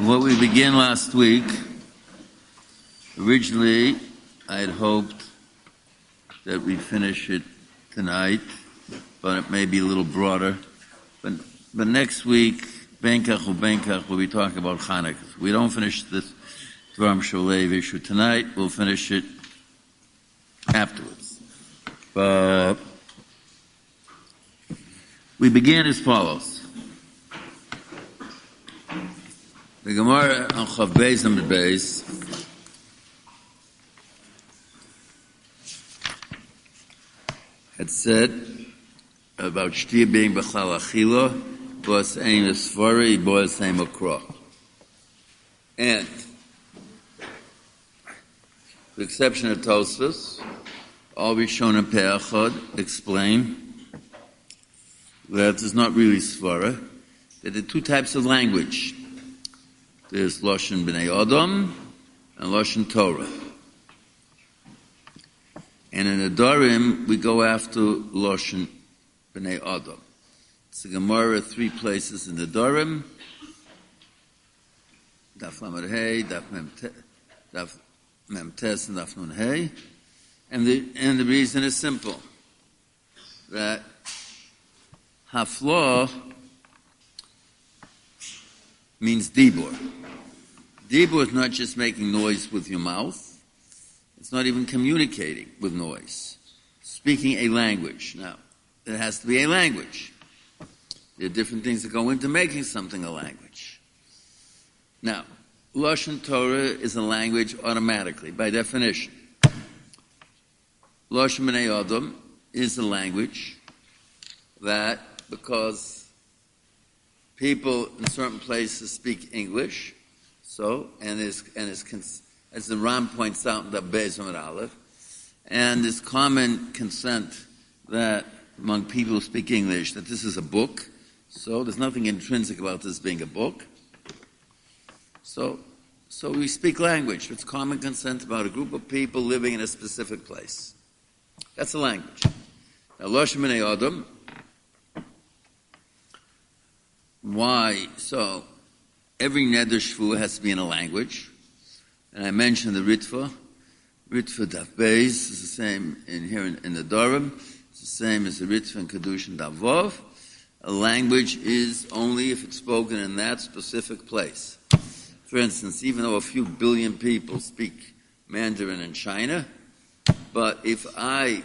What we began last week, originally I had hoped that we'd finish it tonight, but it may be a little broader. But next week, Benkach, we'll be talking about Chanukah. If we don't finish this Dvarim Sholev issue tonight, we'll finish it afterwards. But we began as follows. The Gemara on Chav Beis and Beis had said about Shtia being B'chal Achila, Boas Ein Esfari, Boas Ein Makro. And, with the exception of Tosfos, all Rishonim Pe'achad explain that it's not really Svara, that there are two types of language. There's Lashon B'nai Adam and Lashon Torah. And in the Dorim, we go after Lashon B'nai Adam. It's a Gemara, 3 places in the Dorim. Daf Lamed Hey, Daf Mem Tes, and Daf Nun Hey. And the reason is simple. That Haflah means Dibur. Dibur is not just making noise with your mouth. It's not even communicating with noise. Speaking a language. Now, it has to be a language. There are different things that go into making something a language. Now, Lashon Torah is a language automatically, by definition. Lashon B'nai Adam is a language that, because people in certain places speak English, as the Ram points out in the Beis Amud Aleph, and there's common consent that among people who speak English that this is a book, so there's nothing intrinsic about this being a book. So we speak language. It's common consent about a group of people living in a specific place. That's a language. Now, Lashon B'nai Adam, why? So, every Neder Shvuah has to be in a language. And I mentioned the Ritva. Ritva Daf Beis is the same in here in the Dorim. It's the same as the Ritva in Kedushin Daf Vav. A language is only if it's spoken in that specific place. For instance, even though a few billion people speak Mandarin in China, but if I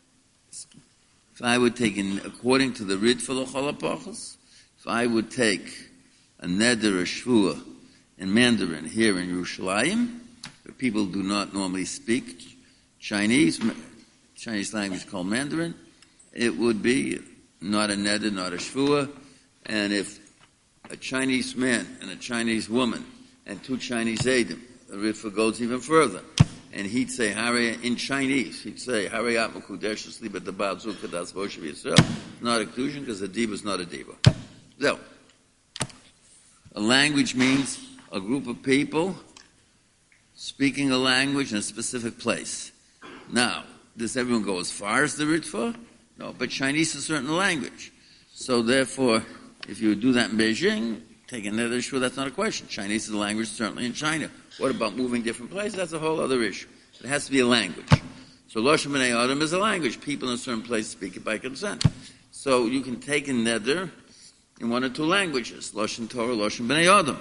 would take according to the Ritva L'chol HaPachos, if I would take a Neder, a Shvuah, in Mandarin here in Yerushalayim, where people do not normally speak Chinese language called Mandarin, it would be not a Neder, not a Shvuah, and if a Chinese man and a Chinese woman and 2 Chinese Eidim, the Ritva goes even further, and he'd say, in Chinese, he'd say, Harayat Makudesh Sleep at the Bazu Kadas Voshev Yisrael, not a Kedushin, because a Diva is not a Diva. So, a language means a group of people speaking a language in a specific place. Now, does everyone go as far as the Ritva? No, but Chinese is a certain language. So therefore, if you would do that in Beijing, take another issue, that's not a question. Chinese is a language certainly in China. What about moving different places? That's a whole other issue. It has to be a language. So Lashon B'nai Adam is a language. People in a certain place speak it by consent. So you can take a neder in 1 or 2 languages. Lashon Torah, Lashon B'nai Adam.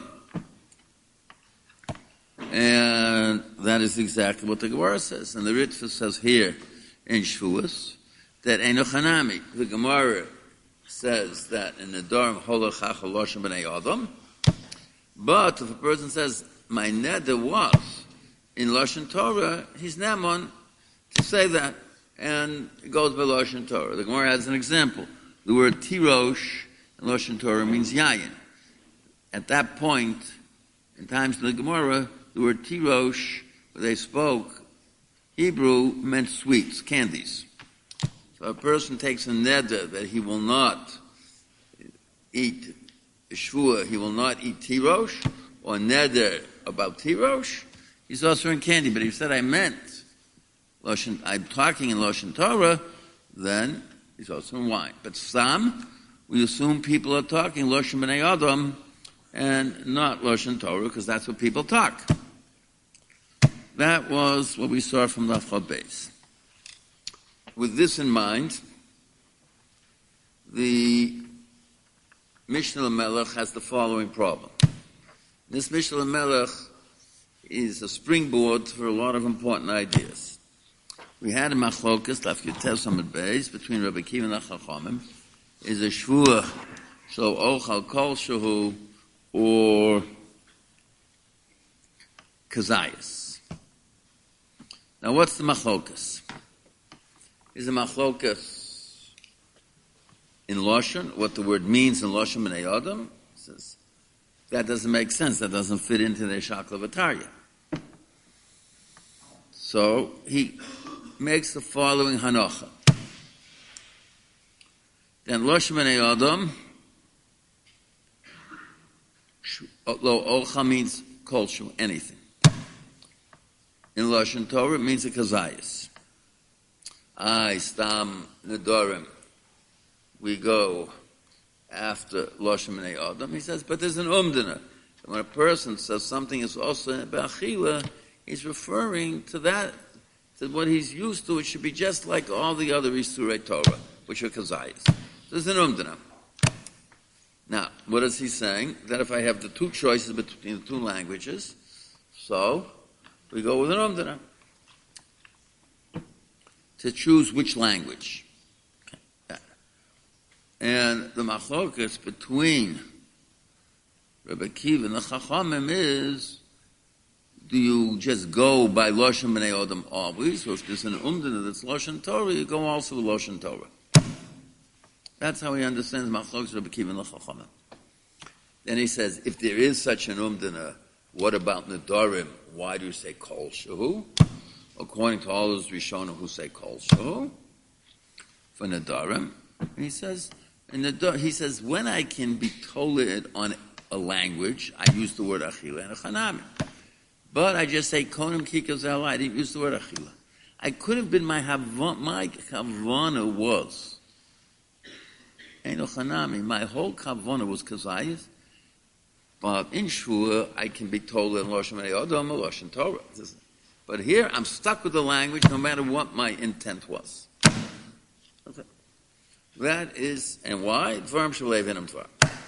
And that is exactly what the Gemara says. And the Ritva says here in Shvuas that Eino Chanami. The Gemara says that in the Dorim Holachacha Lashon B'nai Adam. But if a person says, my neder was in Lashon Torah, he's Naman to say that. And it goes by Lashon Torah. The Gemara has an example. The word Tirosh in Lashon Torah means Yayin. At that point, in times of the Gemara, the word Tirosh, where they spoke Hebrew, meant sweets, candies. So a person takes a neder that he will not eat a shvuah, he will not eat Tirosh, or neder about Tirosh, he's also in candy. But if he said, I'm talking in Lashon Torah, then he's also in wine. But some, we assume people are talking Lashon B'nai Adam and not Lashon Torah, because that's what people talk. That was what we saw from the Chaf Beis. With this in mind, the Mishnah Melech has the following problem. This Mishnah Melech is a springboard for a lot of important ideas. We had a machlokas, Daf Yud Samad Beis, between Rabbi Akiva and the Chachamim, is a shvua, so ochal kol shehu, or kazayas. Now what's the machlokas? Is the machlokas in Lashon, what the word means in Lashon B'nai Adam? Says that doesn't make sense. That doesn't fit into the Shakla V'Tarya. So he makes the following hanocha. Then Lashon B'nai Adam, lo olcha means kolshu, anything. In Lashon Torah, it means a kazayas. Stam nedorim. We go after Lashon B'nai Adam. He says, but there's an umdana. When a person says something is also ba'achila, he's referring to that, to what he's used to. It should be just like all the other Isurei Torah, which are kazayas. There's an umdana. Now, what is he saying? That if I have the two choices between the two languages, so we go with an umdana to choose which language. And the machlokas between Rabbi Akiva and the Chachamim is, do you just go by Lashon B'nai Adam always, or if there's an umdana that's Lashon Torah, you go also with Lashon Torah. That's how he understands machlokas Rabbi Akiva and the Chachamim. Then he says, if there is such an umdana, what about Nedarim? Why do you say Kol Shehu? According to all those Rishonim who say Kol Shehu, for Nedarim, he says, when I can be told on a language, I use the word Achila and Chanami. But I just say Konim Kikazela, I didn't use the word Achila. I could have been, my Havana was Eino Chanami. My whole Kavana was Kazayas. But in Shua, I can be told in Lashon B'nai Adam or Lashon Torah. But here, I'm stuck with the language no matter what my intent was. Okay. That is, and why? Dvarim Shabalev Hinam Dvar.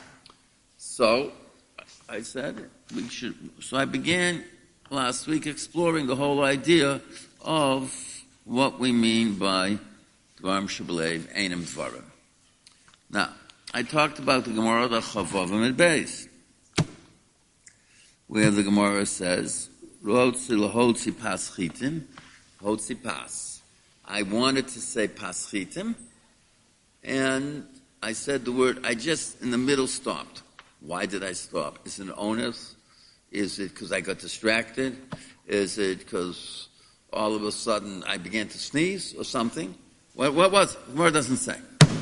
So, I said, so I began last week exploring the whole idea of what we mean by Dvarim Shabalev Einam Dvarim. Now, I talked about the Gemara, the Chavavim and Beis, where the Gemara says, Hotzi paschitim, hotzi pas. I wanted to say paschitim, and I said the word, I just in the middle stopped. Why did I stop? Is it an onus? Is it because I got distracted? Is it because all of a sudden I began to sneeze or something? What was it? The Gemara doesn't say.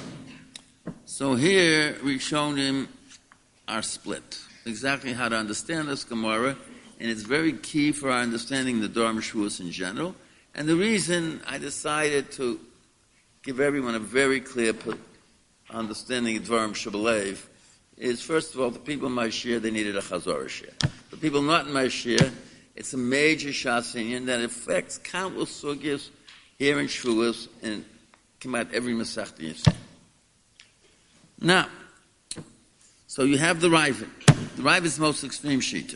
So here we've shown him our split. Exactly how to understand this Gemara, and it's very key for our understanding the Dvarim Shvuos in general. And the reason I decided to give everyone a very clear understanding of Dvarim Shabalev is, first of all, the people in my shir, they needed a Chazorah shir. The people not in my shir, it's a major Shas Inyan that affects countless sugyas here in Shvuos and come out every Masechta you see. Now, so you have the Ravid. The Ravid's most extreme shita.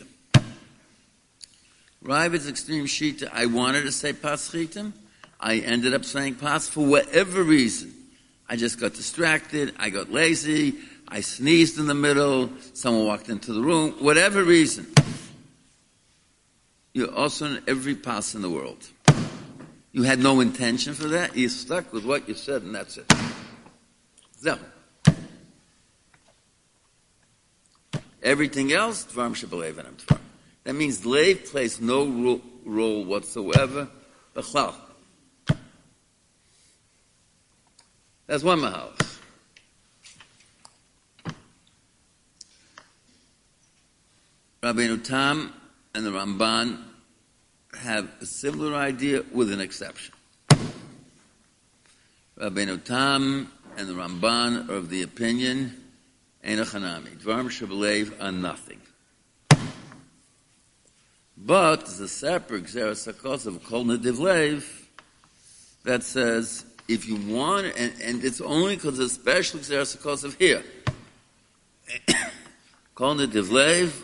Ravid's extreme shita, I wanted to say paschitim. I ended up saying pas for whatever reason. I just got distracted. I got lazy. I sneezed in the middle. Someone walked into the room. Whatever reason. You're also in every pas in the world. You had no intention for that. You're stuck with what you said, and that's it. So, everything else, Dvarim Shabalev and Dvarim. That means Leiv plays no role whatsoever. B'chlal. That's one mahal. Rabbeinu Tam and the Ramban have a similar idea with an exception. Rabbeinu Tam and the Ramban are of the opinion Ein Chanami. Dvarim Shebelev are nothing. But there's a separate Gzeras HaKos of Kol Nediv Lev that says, if you want, and it's only because there's special Gzeras HaKos of here. Kol Nediv Lev,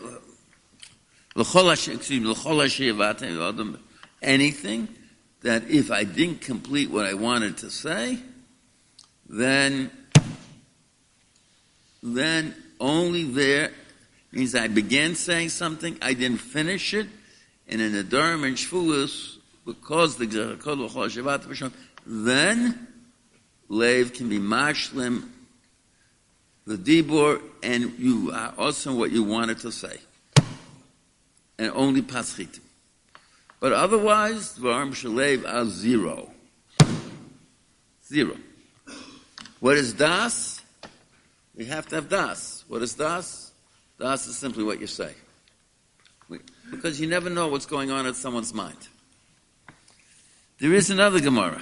anything that if I didn't complete what I wanted to say, then only there means I began saying something, I didn't finish it, and in the Nedarim and Shvuos, because the Gzerakot L'chol Shevat, then Lev can be mashlim, the dibur, and you are also what you wanted to say, and only paschitim. But otherwise, Dvarim Shalev are zero. What is das? We have to have das. What is das? Das is simply what you say. Because you never know what's going on in someone's mind. There is another Gemara.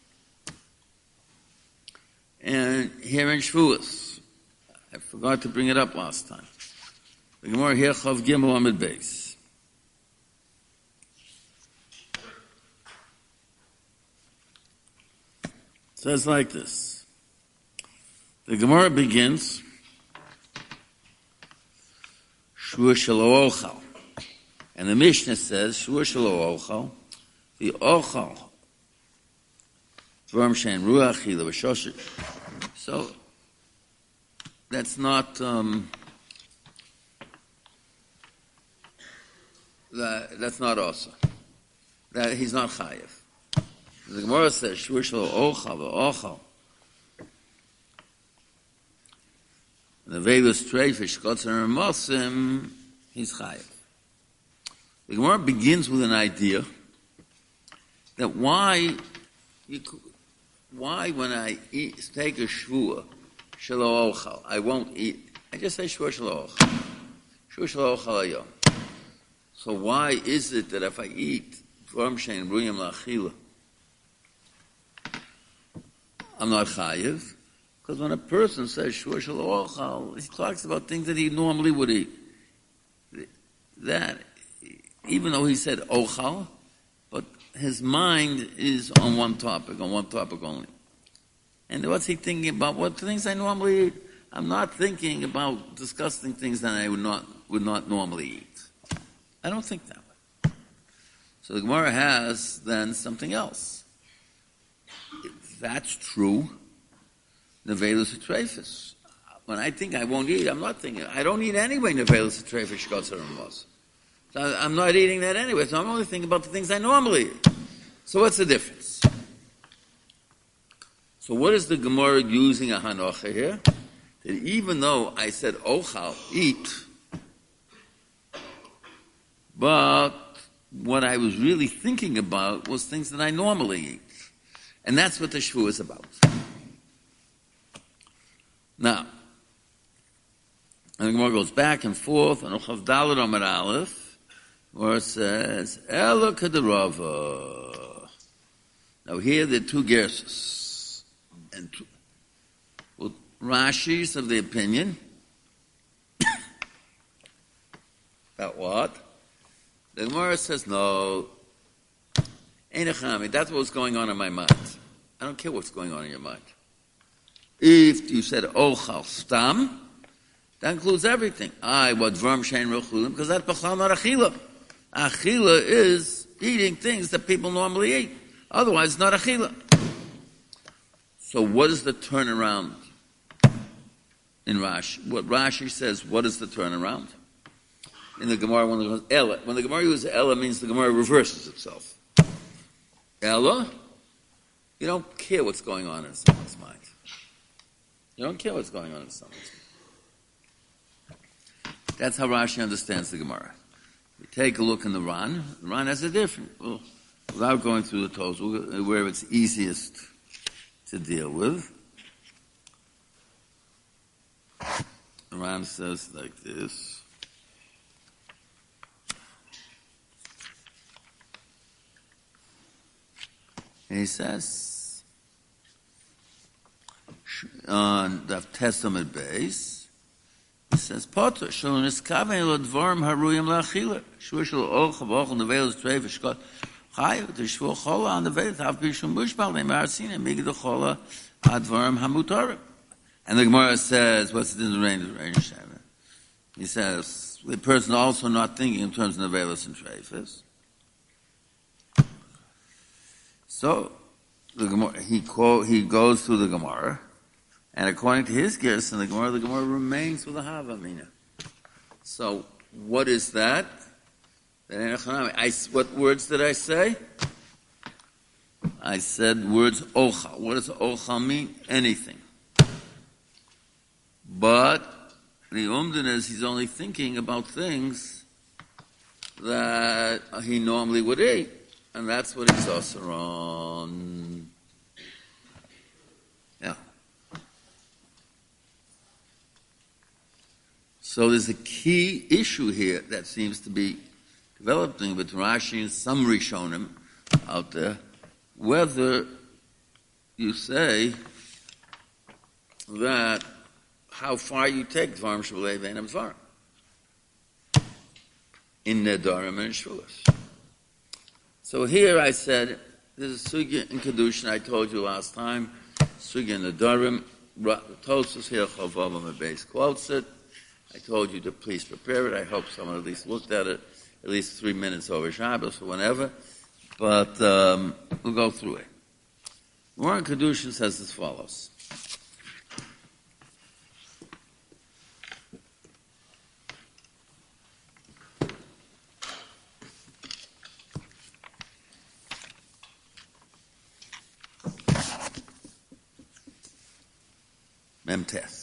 And here in Shavuos, I forgot to bring it up last time. The Gemara here, Chav Gimel Amid Beis. Says like this. The Gemara begins, Shvur Shelo Ochal. And the Mishnah says, Shvur Shelo Ochal, the Ochal, Dvarim Shein Ruach, Chila V'Shoshet. So, that's not, that's not also. That he's not chayiv. The Gemara says, Shvur Shelo Ochal, the Ochal. The Veilus Treifish, Kotzer and Mosim, he's chayiv. The Gemara begins with an idea that why when I take a shvua, shelo ochal, I won't eat. I just say shvua shelo ochal. Shvua shelo ochal hayom. So why is it that if I eat dvarim shein ruyim la'achila, I'm not chayiv? Because when a person says shvua shelo ochal, he talks about things that he normally would eat. That, even though he said ochal, but his mind is on one topic only. And what's he thinking about? What things I normally eat? I'm not thinking about disgusting things that I would not normally eat. I don't think that way. So the Gemara has then something else. If that's true, Nevelus Atrefis. When I think I won't eat, I'm not thinking, I don't eat anyway Nevelus Atrefis Shkotzer and Mos. So I'm not eating that anyway, so I'm only thinking about the things I normally eat. So what's the difference? So what is the Gemara using a hanocha here? That even though I said ochal, eat, but what I was really thinking about was things that I normally eat. And that's what the shvu is about. Now, and the Gemara goes back and forth, and Chav Daled Amar Aleph, where it says, Ela Kadarava. Now here there are two gerses. And Rashi's of the opinion that what? The Gemara says, no, Ein Echami, that's what's going on in my mind. I don't care what's going on in your mind. If you said Ochal Stam, that includes everything. What Dvarim Shein Ruach, because that's B'chal not Achila. Achila is eating things that people normally eat. Otherwise, it's not achila. So what is the turnaround in Rashi? What Rashi says, what is the turnaround? In the Gemara, when the Gemara uses Ella, means the Gemara reverses itself. Ella, you don't care what's going on in someone's mind. You don't care what's going on in someone's mind. That's how Rashi understands the Gemara. We take a look in the Ran. The Ran has a different, without going through the toes, where it's easiest to deal with. The Ran says like this. And he says, on the Testament base, He says, Potter, shul niskaven lo dvorim haruyim la'achila. Shur shul ochel v'ochel nevelos trei v'shkot. Chayu, the shvur chola on the veil, have bishum bushbal, they marasina, mig the chola, advorim hamutarim. And the Gemara says, what's the range? He says, the person also not thinking in terms of nevelos and treifis. So, the Gemara, he goes through the Gemara, and according to his guess in the Gemara remains with the Havamina. So, what is that? What words did I say? I said words ochal. What does ochal mean? Anything. But the umdin is he's only thinking about things that he normally would eat. And that's what he's also on. Yeah. So there's a key issue here that seems to be developing with Rashi and some Rishonim out there, whether you say that how far you take Dvarim Shabbalei V'Einam Dvarim in Nedarim and Shvuos. So here I said, there's a sugya in Kedushin, I told you last time, sugya in Nedarim, Tosfos here, Chavav on base quotes it. I told you to please prepare it. I hope someone at least looked at it, at least 3 minutes over Shabbos or whenever. But we'll go through it. Gemara in Kedushin says as follows. Memtes.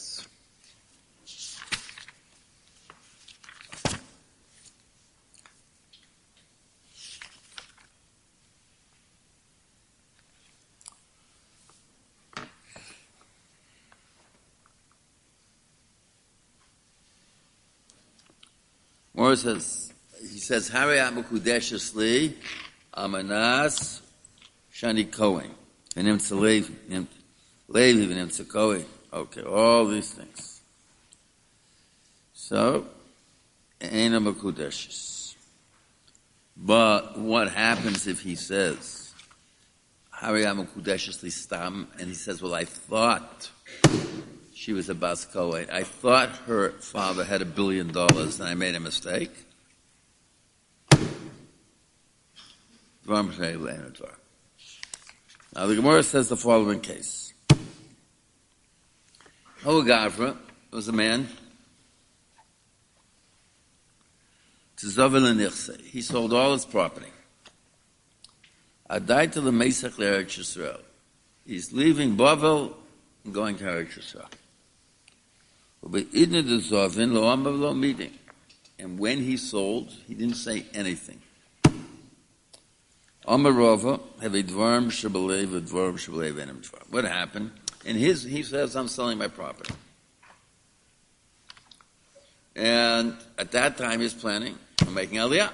More says, he says, Hari Amakudeshes Li, Amanas, Shani Kohen, and Nimtza Levi, and Nimtza Kohen. Okay, all these things. So, Ein Amakudeshes. But what happens if he says, Hari Amakudeshes Li Stam, and he says, well, I thought she was a Bas Kohen. I thought her father had $1 billion and I made a mistake. Now the Gemara says the following case. Gavra was a man. He sold all his property. Adai to the Mesach L'Eretz Yisrael. He's leaving Bavel and going to Eretz Yisrael. Meeting. And when he sold, he didn't say anything. What happened? And he says, I'm selling my property. And at that time he's planning on making Aliyah.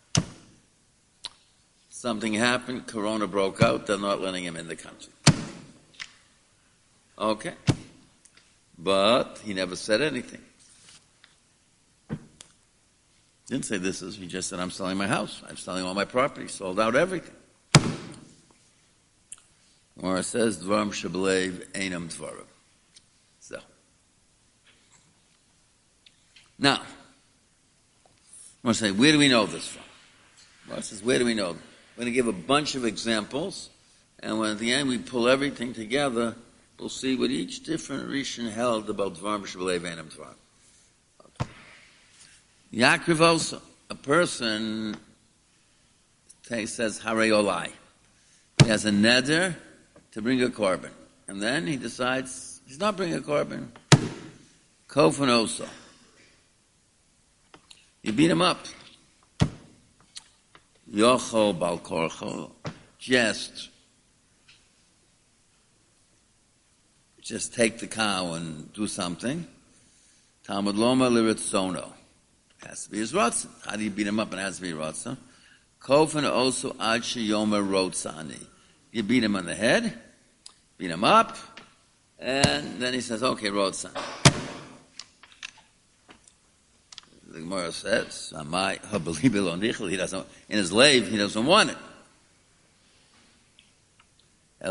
Something happened, Corona broke out, they're not letting him in the country. Okay. But he never said anything. Didn't say this is, he just said, I'm selling my house. I'm selling all my property. Sold out everything. Or it says, Dvarim Shabbalei V'Einam Dvarim. So. Now, I want to say, where do we know this from? Well, it says, where do we know? We're going to give a bunch of examples, and when at the end we pull everything together, we'll see what each different Rishon held about Dvarim Shabbalei V'Einam Dvarim. Yaakov also, a person says Harei Olai. He has a neder to bring a korban. And then he decides he's not bringing a korban. Kofan also. You beat him up. Yochol Bal Korcho. Just take the cow and do something. Talmud Loma Liritzono. Has to be his Ratzon. How do you beat him up? And it has to be Ratzon. Kofan also Ad Sheyoma Rotzani. You beat him on the head, beat him up, and then he says, okay, Rotzan. the Gemara says, he doesn't, in his lave, he doesn't want it. I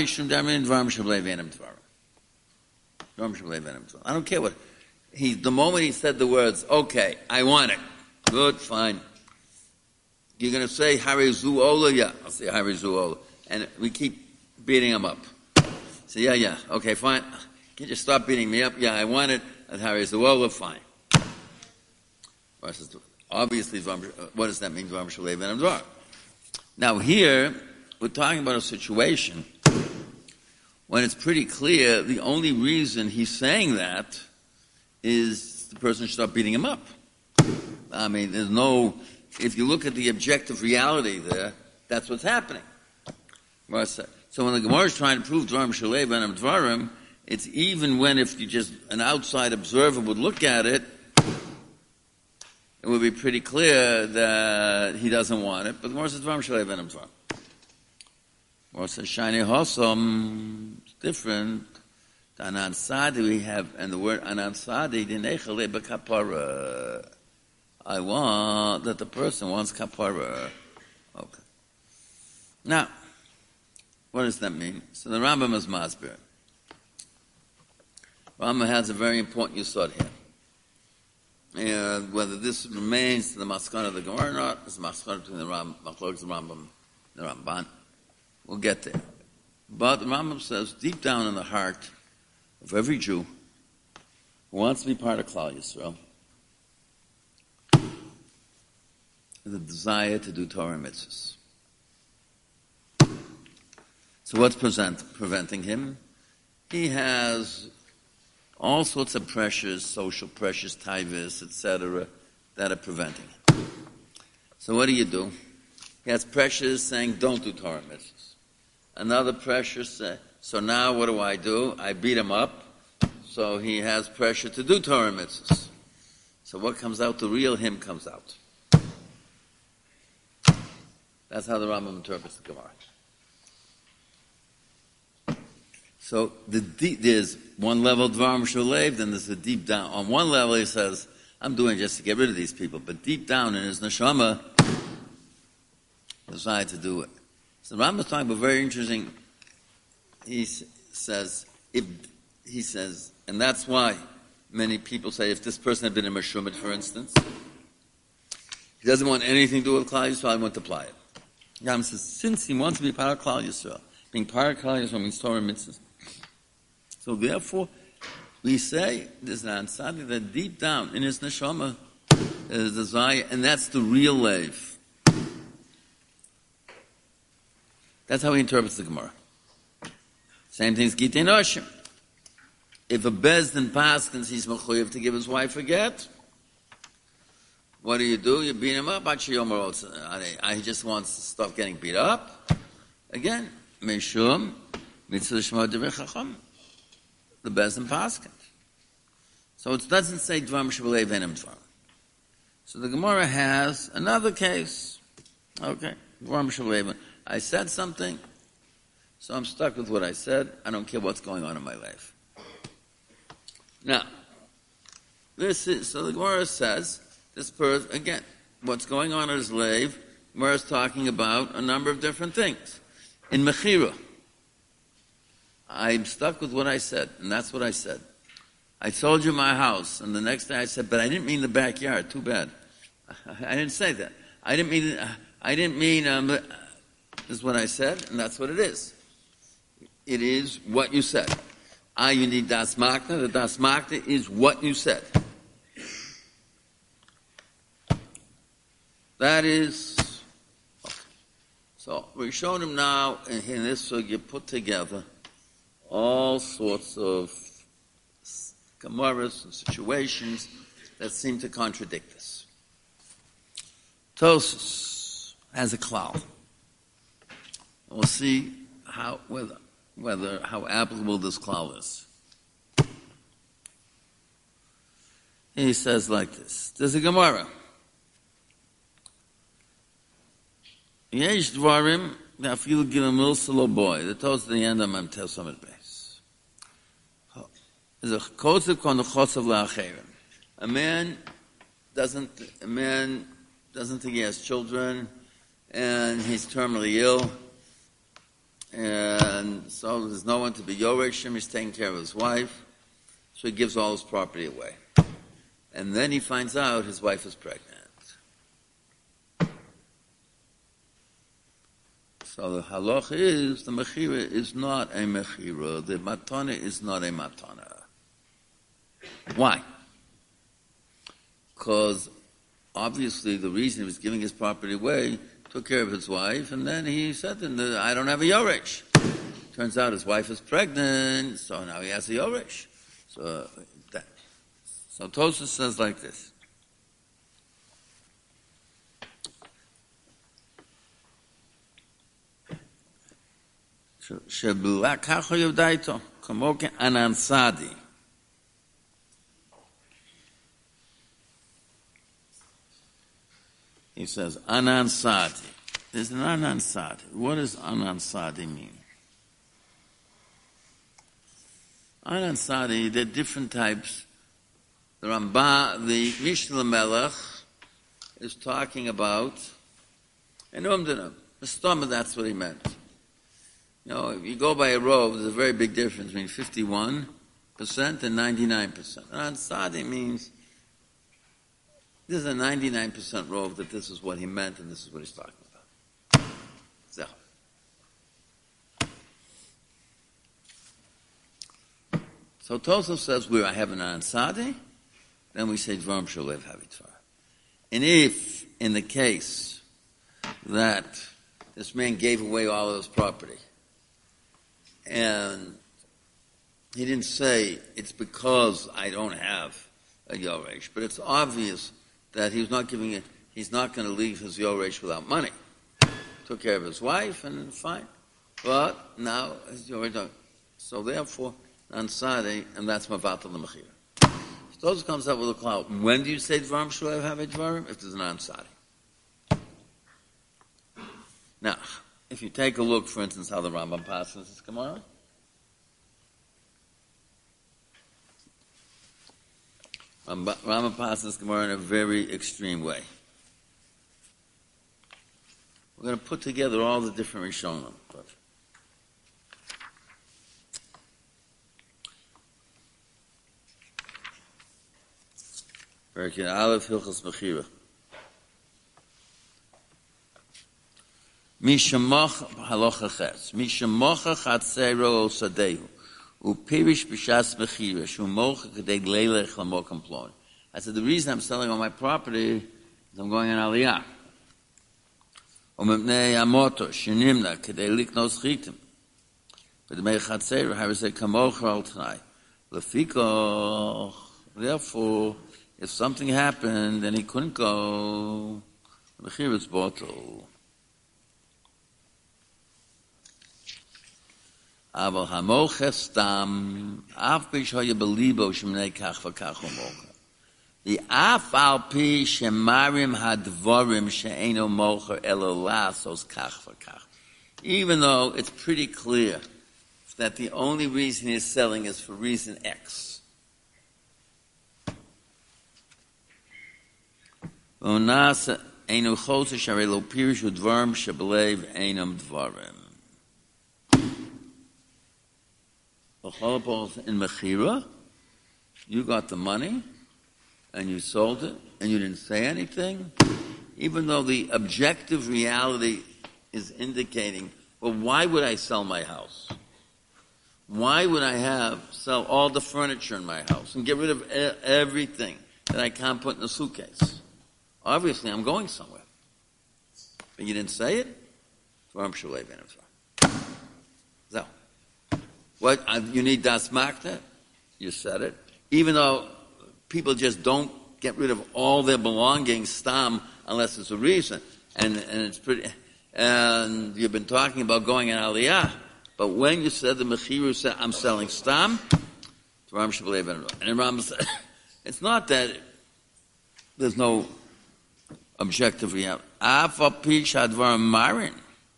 don't care what, the moment he said the words, okay, I want it. Good, fine. You're going to say, Hari Zu Ola? Yeah, I'll say Hari Zu Ola. And we keep beating him up. Say, yeah, okay, fine. Can't you stop beating me up? Yeah, I want it. At Hari Zu Ola, fine. Obviously, what does that mean? Now here, we're talking about a situation when it's pretty clear the only reason he's saying that is the person should stop beating him up. I mean, there's no, if you look at the objective reality there, that's what's happening. So when the Gemara is trying to prove Dvarim Shalei Benam Dvarim, it's even when if you just, an outside observer would look at it, it would be pretty clear that he doesn't want it, but the Gemara says Dvarim Shalei Benam Dvarim. Or says Shani Hosom, it's different. The Anan Sadi we have, and the word Anan Sadi, Dinechale Bekapara. I want that the person wants kapara. Okay. Now, what does that mean? So the Rambam is masbir. Rambam has a very important yesod here. And whether this remains to the maskana of the Gemara or not, is maskana between the Rambam and the Ramban. We'll get there. But the Rambam says, deep down in the heart of every Jew who wants to be part of Klal Yisrael, the desire to do Torah and mitzvahs. So what's preventing him? He has all sorts of pressures, social pressures, taivas, etc., that are preventing him. So what do? He has pressures saying, don't do Torah and mitzvahs. Another pressure says, so now what do? I beat him up, so he has pressure to do Torah and mitzvahs. So what comes out? The real him comes out. That's how the Rambam interprets the Gemara. So there's one level Dvarim Shulev, then there's a deep down. On one level he says, I'm doing it just to get rid of these people, but deep down in his neshama, he decided to do it. So the Rambam is talking about very interesting. He says, and that's why many people say, if this person had been a Meshumit, for instance, he doesn't want anything to do with Klal Yisrael, I won't apply it. Rambam says, since he wants to be part of Klal Yisrael, being part of Klal Yisrael means Torah and mitzvahs. So therefore, we say there's an ansadi that deep down in his neshama there's a desire, and that's the real life. That's how he interprets the Gemara. Same thing as Gitei Noshim. If a bezdin paskins, he's mechuyev to give his wife a get. What do? You beat him up. He just wants to stop getting beat up. Again, Meshum, Mitzvah Shema Divrei Chacham. The bezdin paskins. So it doesn't say Dvarim Shalei Benam Dvarim. So the Gemara has another case. Okay, Dvarim Shalei Benam. I said something, so I'm stuck with what I said. I don't care what's going on in my life. Now, so the Gemara says, this person, again, what's going on in his life, Gemara is talking about a number of different things. In Mechira, I'm stuck with what I said, and that's what I said. I sold you my house, and the next day I said, but I didn't mean the backyard, too bad. I didn't say that. I didn't mean, this is what I said, and that's what it is. It is what you said. You need Das Makna. The Das Makna is what you said. That is, okay. So we're showing him now in this, so you put together all sorts of Gemaras and situations that seem to contradict this. Tosus has a klal. We'll see how applicable this klal is. He says like this. There's a Gemara. Yesh dvarim afilu gilamil selo boy. The toast at the end of Mem Tes Amud Beis. There's a kotzev kon chotzev la'acherim. A man a man doesn't think he has children, and he's terminally ill, and so there's no one to be Yoresh him. He's taking care of his wife, so he gives all his property away. And then he finds out his wife is pregnant. So the halach is, the mechira is not a mechira, the matana is not a matana. Why? Because obviously the reason he was giving his property away, took care of his wife, and then he said, I don't have a yoresh. Turns out his wife is pregnant, so now he has a yoresh. So Tosfos says like this. Shebulakacho yevdaito, kamoke anansadi. He says, anansadi. There's an anansadi. What does anansadi mean? Anansadi, there are different types. The Mishnah Melech is talking about, and Umdana, that's what he meant. You know, if you go by a rove, there's a very big difference between 51% and 99%. Anansadi means this is a 99% rove that this is what he meant and this is what he's talking about. So Tosfos says where I have an ansadi, then we say dvarim shalev havitvar. And if in the case that this man gave away all of his property and he didn't say it's because I don't have a yoresh, but it's obvious that he's not going to leave his yoresh without money. Took care of his wife and fine. But now his yoresh don't. So therefore, ansadi, and that's mavatal the mechira. So Tosfos comes up with a cloud. When do you say dvarim shalev have a dvarim? If there's an ansadi. Now, if you take a look, for instance, how the Rambam passes this Gemara, Rambam passes this Gemara in a very extreme way. We're going to put together all the different Rishonim. Perek Aleph Hilchos Mechira. Mishamoch halacha ches. Mishamocha chatzero sadehu. Upirish b'shas mechira. Shumocha k'dei leilech lamokim plon. I said, the reason I'm selling all my property is I'm going on aliyah. Umepnei amoto shenimna k'dei liknos chitim. V'dmei chatzero harisei kamocha al t'nai. Lefikoch. Therefore, if something happened and he couldn't go, the mechira is bottle. Aber hamoche stam, af pi shoye belibo shemnei kach v'kach umocha. The af al pi shemarim hadvorim she'eno mocher elo lasos kach v'kach. Even though it's pretty clear that the only reason he's selling is for reason X. Onasa eno chose sharei lo pirishu dvarim shebelev enam dvarim. In Mechira, you got the money, and you sold it, and you didn't say anything, even though the objective reality is indicating, well, why would I sell my house? Why would I sell all the furniture in my house and get rid of everything that I can't put in a suitcase? Obviously, I'm going somewhere. But you didn't say it? So, what, you need das makta? You said it. Even though people just don't get rid of all their belongings, stam, unless there's a reason. And it's pretty, and you've been talking about going in aliyah. But when you said the mechiru said, I'm selling stam, and Rambam said, it's not that there's no objective reality. Afa pi shadvar marin.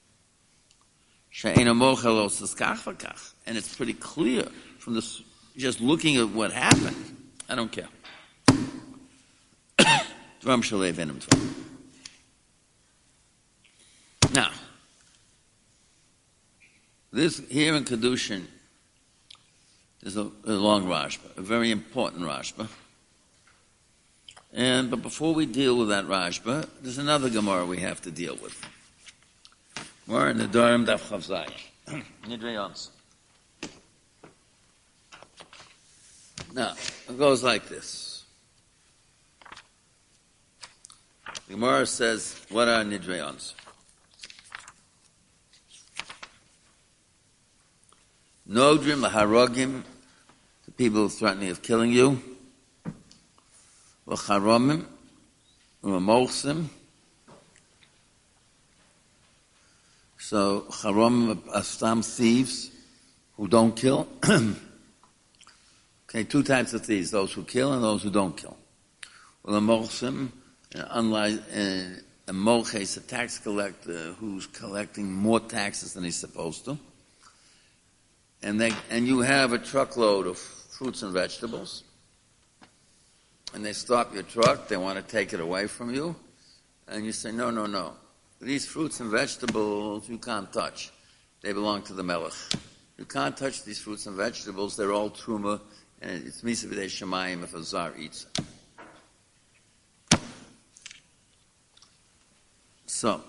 And it's pretty clear from this, just looking at what happened. I don't care. Dvarim Shalev Einam Tvarim. Now, this here in Kedushin is a long Rashba, a very important Rashba. But before we deal with that Rashba, there's another Gemara we have to deal with. Gemara in the Nedarim Daf Chav Zayin. Nidrei Yonson. Now, it goes like this. The Gemara says, what are Nidrei Yonson? Nodrim laharogim, the people threatening of killing you. V'charomim, u'amochsim. So charomim are some thieves who don't kill. Okay, two types of thieves: those who kill and those who don't kill. U'amochsim, unlike a molches, a tax collector who's collecting more taxes than he's supposed to. And you have a truckload of fruits and vegetables, and they stop your truck, they want to take it away from you, and you say, no. These fruits and vegetables you can't touch. They belong to the Melech. You can't touch these fruits and vegetables, they're all truma, and it's misa b'dei shemayim if a zar eats it. So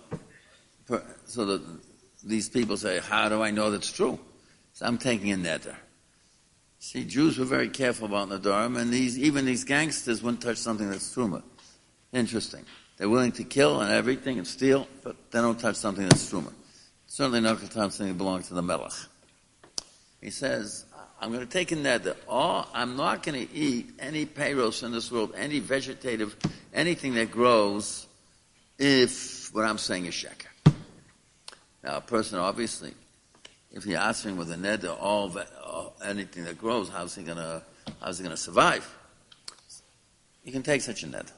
these people say, how do I know that's true? So I'm taking a neder. See, Jews were very careful about Nedarim, and even these gangsters wouldn't touch something that's truma. Interesting. They're willing to kill and everything and steal, but they don't touch something that's truma. Certainly not going to touch something that belongs to the Melech. He says, I'm going to take a neder. I'm not going to eat any peiros in this world, any vegetative, anything that grows, if what I'm saying is sheker. Now, a person obviously, if you're answering with a neder, anything that grows, how's he gonna survive? You can take such a neder.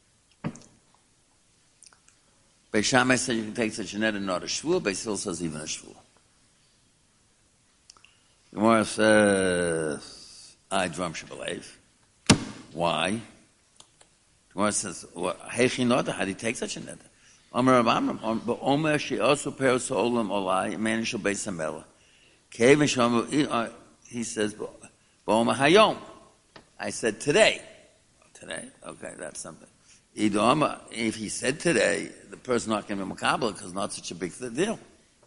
Beis Shammai said you can take such a neder, not a shvur. Beis Hillel says even a shvur. Gemara says, I drum shebelev. Why? Gemara says, heichi neder, how do you take such a neder? Omer Amram, Omer she'osu peros olam olai, man shel beis hamela. He says, Ba'omer hayom. I said today. Today? Okay, that's something. If he said today, the person's not going to be makabel because it's not such a big deal.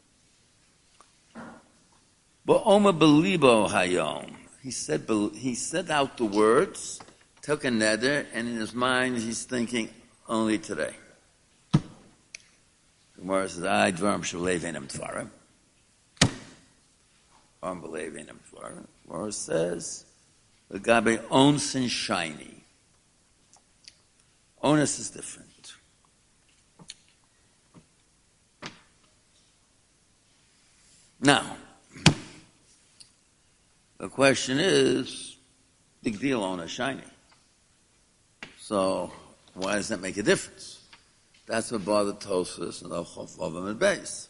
Ba'omer belibo hayom. He said out the words, took a neder, and in his mind he's thinking, only today. Gemara says, I dvarim shalev einam tvarim. Unbelieve einam tvarim. Gemara says, the gabe ons and shiny. Onus is different. Now, the question is, big deal, onus shiny. So, why does that make a difference? That's what bothered Tosfos and the Chofavim and Beis.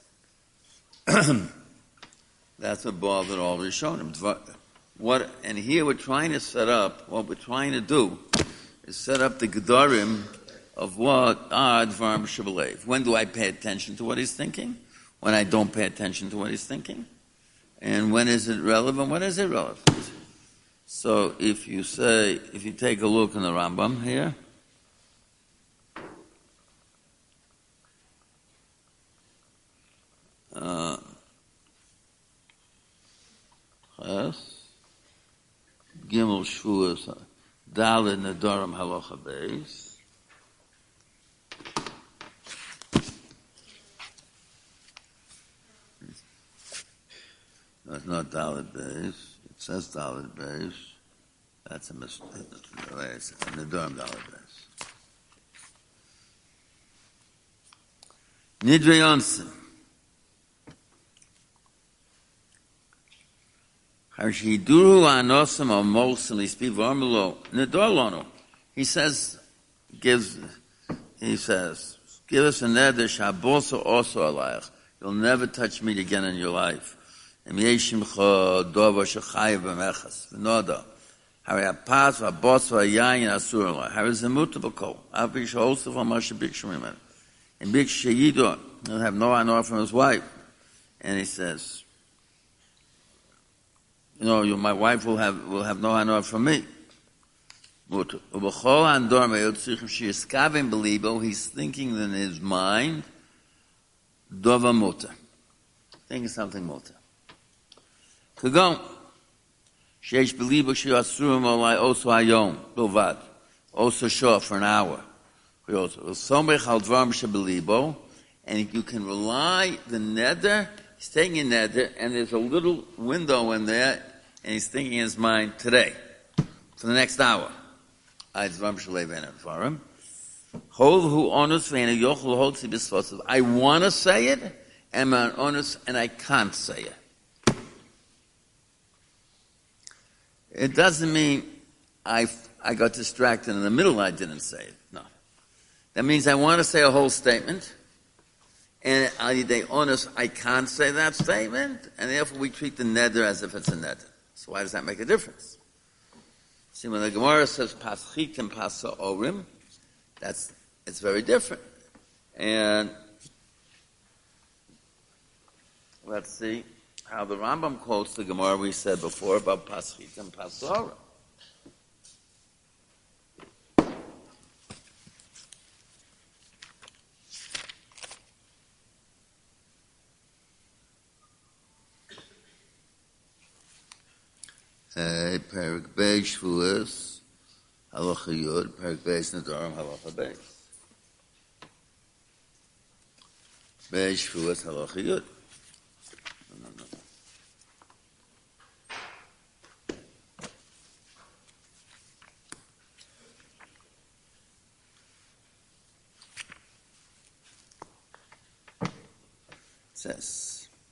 That's what bothered all Rishonim. And here we're trying to set up, what we're trying to do is set up the Gedarim of what are Dvarim Shebelev. When do I pay attention to what he's thinking? When I don't pay attention to what he's thinking? And when is it relevant? When is it relevant? So if you take a look in the Rambam here, Gimel Shvuas Daled Nedarim Halacha Beis. No, it's not Daled Beis. It says Daled Beis. That's a mistake. Nedarim Daled Beis. Nidrei Yonson. He says, give us a neder shabosa also alayich. You'll never touch meat again in your life. Hari apaz v'abos v'yayin asur lo. Hari zemut b'kol. Avi sh'osef v'mashe bikshu mimenu. And bikshu yido, he'll have no honor from his wife. And he says, my wife will have no honor from me. He's thinking in his mind, dova muta. Thinking something muta. Kagon. Sheish belibo sheyasurim olai oso hayom, bilvad. Oso shor for an hour. And you can rely the neder, he's taking a neder, and there's a little window in there, and he's thinking in his mind today, for the next hour. I want to say it, and I'm honest, and I can't say it. It doesn't mean I got distracted in the middle, I didn't say it. No. That means I want to say a whole statement, and they honest, I can't say that statement, and therefore we treat the neder as if it's a neder. So why does that make a difference? See, when the Gemara says paschit and pasa'orim, it's very different. And let's see how the Rambam quotes the Gemara we said before about paschit and pasa'orim. Perik Beis Shvuos Halacha Yud, Perik Beis Nedarim Halacha Beis. Beis Shvuos Halacha Yud. No. It says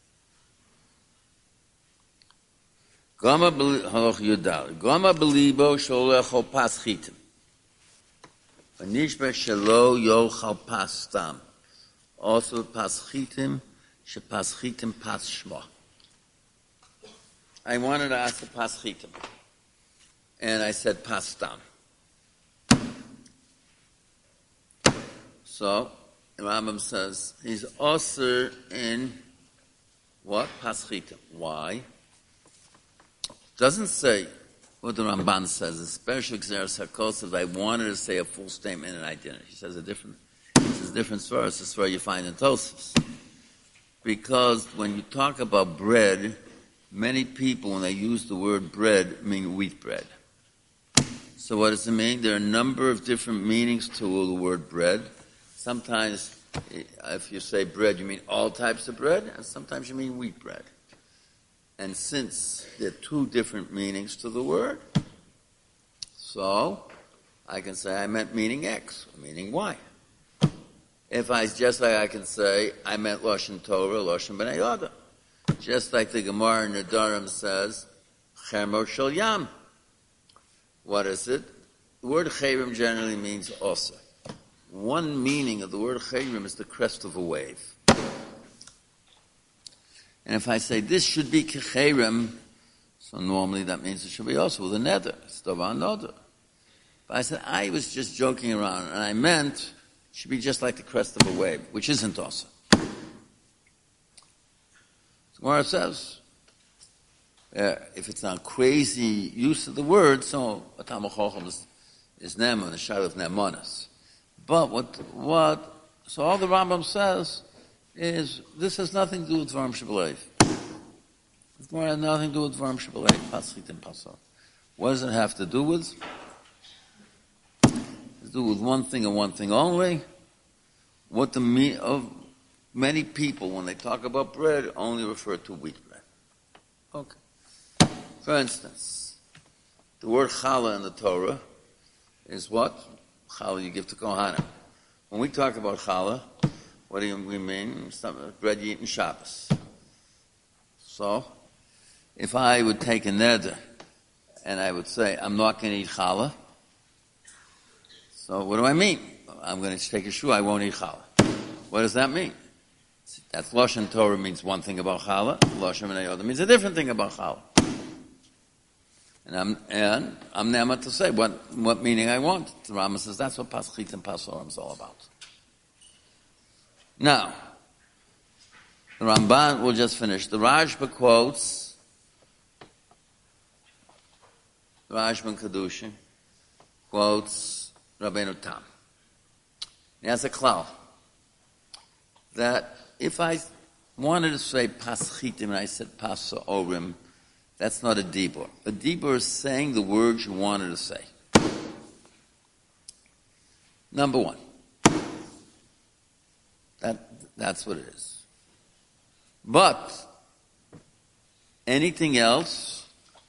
Gama belibo sholechol paschitim. V'nishba shelo yochal pastam. Also paschitim shepaschitim pas shma. I wanted to ask the paschitim, and I said pastam. So the Rambam says he's also in what paschitim. Why? Doesn't say what the Ramban says, especially Xeris HaKosav, I wanted to say a full statement and I didn't. He says a different verse. This is where you find in Tosfos. Because when you talk about bread, many people, when they use the word bread, mean wheat bread. So what does it mean? There are a number of different meanings to the word bread. Sometimes, if you say bread, you mean all types of bread, and sometimes you mean wheat bread. And since there are two different meanings to the word, so I can say I meant meaning X, or meaning Y. If I just like I can say I meant Lashon Torah, Lashon B'nai Yoda. Just like the Gemara in Nedarim says, Chermot Shel Yam. What is it? The word Chayrim generally means Osa. One meaning of the word Chayrim is the crest of a wave. And if I say this should be Kechayrim, so normally that means it should be also with a neder. It's Davar Noder. But I said I was just joking around, and I meant it should be just like the crest of a wave, which isn't also. So Gemara says, if it's not crazy use of the word, so a Talmud Chacham is Neman, the Shad of Nemanis. But so all the Rambam says is this has nothing to do with Dvarim Shebelev. It's more has nothing to do with Dvarim Shebelev. Paschit and Pasach. What does it have to do with? It has to do with one thing and one thing only. What the of many people when they talk about bread only refer to wheat bread. Okay. For instance, the word challah in the Torah is what? Challah you give to Kohanim. When we talk about challah, what do we mean? Bread you eat in Shabbos. So, if I would take a neder and I would say, I'm not going to eat challah, so what do I mean? I'm going to take a shua, I won't eat challah. What does that mean? That's Lashon Torah means one thing about challah, Lashon B'nai Yoda means a different thing about challah. And I'm never to say what meaning I want. The Rambam says that's what Paschit and Pasorim is all about. Now, the Ramban will just finish. The Rashba quotes the Rashba Kedushin quotes Rabbeinu Tam. He has a klal that if I wanted to say Paschitim and I said Pasorim, that's not a dibur. A dibur is saying the words you wanted to say. Number one. That's what it is. But anything else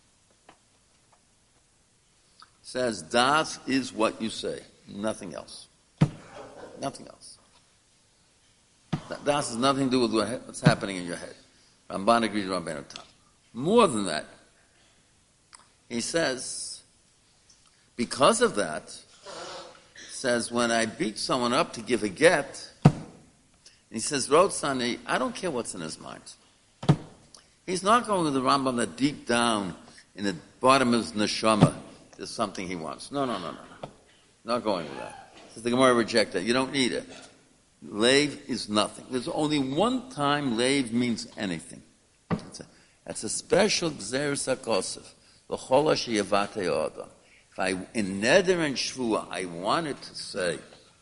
says das is what you say. Nothing else. Nothing else. Das has nothing to do with what's happening in your head. Ramban agrees with Rabbeinu Tam. More than that, he says, because of that, says when I beat someone up to give a get, he says, Rotzani, I don't care what's in his mind. He's not going with the Rambam that deep down in the bottom of his neshama there's something he wants. No. Not going with that. Says the Gemara reject that. You don't need it. Leiv is nothing. There's only one time leiv means anything. That's a special Gzeres HaKosef. L'chol she'yavate adam. If I, in Neder and Shvua, I wanted to say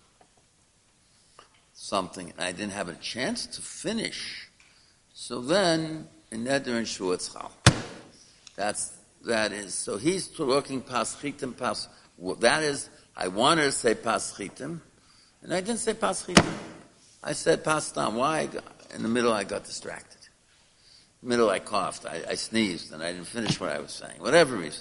something and I didn't have a chance to finish, so then, in Neder and Shvua, it's chal. That is, so he's talking paschitim, that is, I wanted to say paschitim, and I didn't say paschitim. I said pastam. Why? In the middle, I got distracted. In the middle, I coughed. I sneezed, and I didn't finish what I was saying. Whatever reason.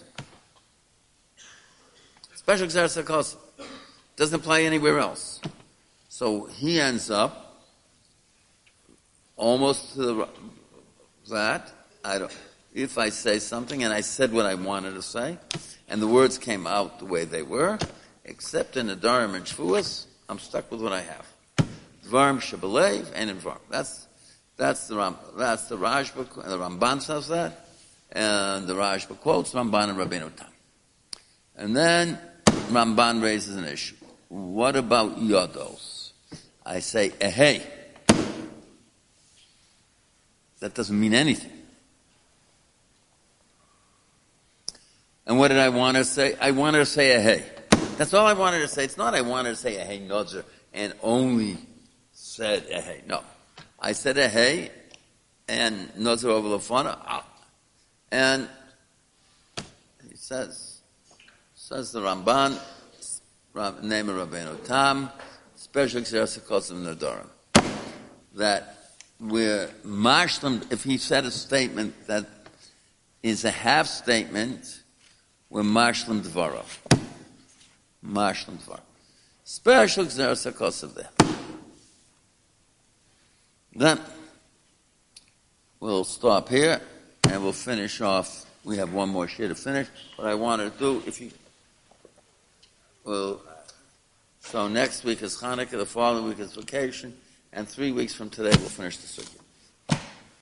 Special Gzeres HaKosef doesn't apply anywhere else. So he ends up almost to that. If I say something, and I said what I wanted to say, and the words came out the way they were, except in the Darim and Shvuas, I'm stuck with what I have. Dvarim Shebelev and in Dvarim. That's the Rashba, and the Ramban says that, and the Rashba quotes Ramban and Rabbeinu Tam. And then Ramban raises an issue. What about yodos? I say ehei. That doesn't mean anything. And what did I want to say? I wanted to say ehei. That's all I wanted to say. It's not I wanted to say ehei nodzer and only said ehei. No. I said ehei and nodzer over lefana. And he says the Ramban, name of Rabbeinu Tam, special Gzeres HaKosef Nedarim, that we're mashlim, if he said a statement that is a half statement, we're mashlim dvarav. Mashlim dvarav. Special Gzeres HaKosef there. Then we'll stop here and we'll finish off. We have one more shir to finish. What I wanted to do, so next week is Hanukkah, the following week is vacation, and 3 weeks from today we'll finish the sugya.